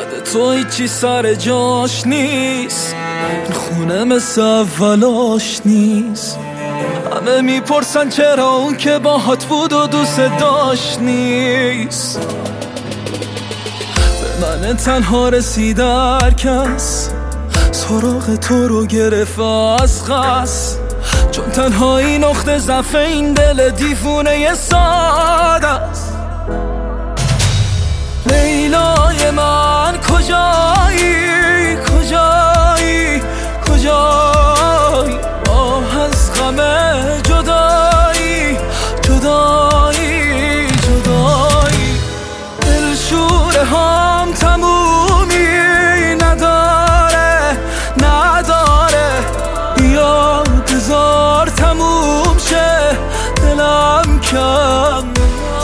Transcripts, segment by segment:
یاد تو هیچی سر جاش نیست، این خونه مثل اولاش نیست. همه میپرسن چرا اون که باهات بود و دوست داشت نیست. به من تنها رسید هر کس، سراغ تو رو گرفت از قصد، چون تنهایی نقطه ضعف این دل دیوونه ساده است. لیلای من کجایی کجایی کجایی، آه از غم جدایی جدایی جدایی. دلشوره هم تمومی نداره نداره، بیا بذار تموم شه دلم کم.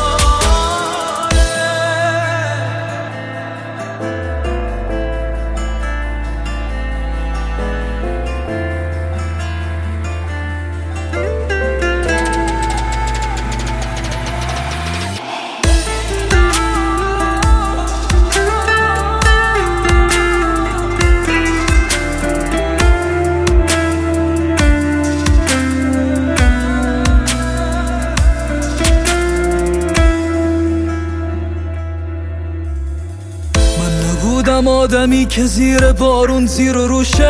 بودم آدمی که زیر بارون زیر و روش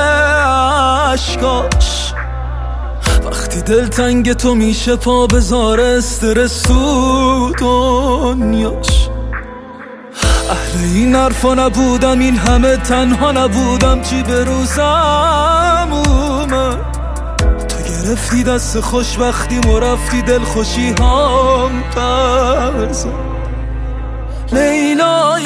عشقاش، وقتی دلتنگ تو میشه پا بذار استرس تو دنیاش. اهل این حرفا نبودم، این همه تنها نبودم، چی به روزم اومد. تو گرفتی دست خوشبختیم و رفتی دل خوشی هم پرزد. لیلا